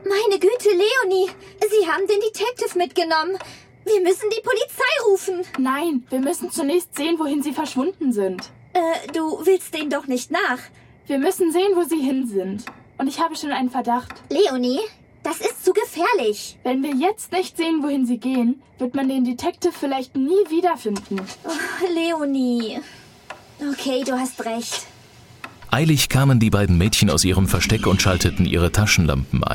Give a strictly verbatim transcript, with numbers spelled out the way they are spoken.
Meine Güte, Leonie, Sie haben den Detective mitgenommen. Wir müssen die Polizei rufen. Nein, wir müssen zunächst sehen, wohin sie verschwunden sind. Äh, du willst denen doch nicht nach. Wir müssen sehen, wo sie hin sind. Und ich habe schon einen Verdacht. Leonie, das ist zu gefährlich. Wenn wir jetzt nicht sehen, wohin sie gehen, wird man den Detective vielleicht nie wiederfinden. Oh, Leonie. Okay, du hast recht. Eilig kamen die beiden Mädchen aus ihrem Versteck und schalteten ihre Taschenlampen ein.